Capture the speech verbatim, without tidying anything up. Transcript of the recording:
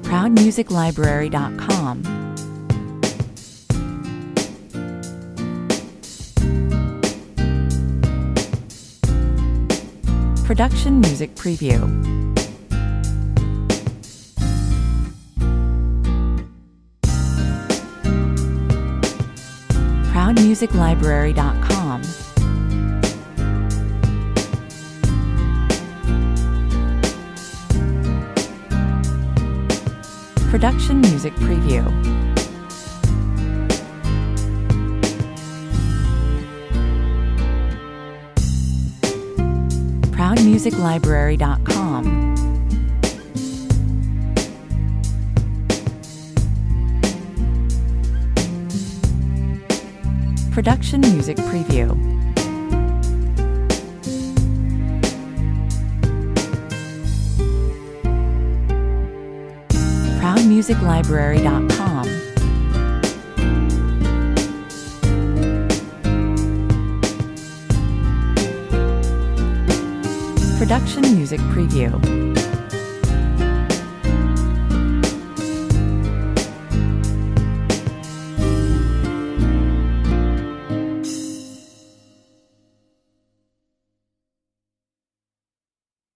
proud music library dot com. Production Music Preview. proud music library dot com. Production Music Preview. proud music library dot com. Production Music Preview. proud music library dot com. Production Music Preview.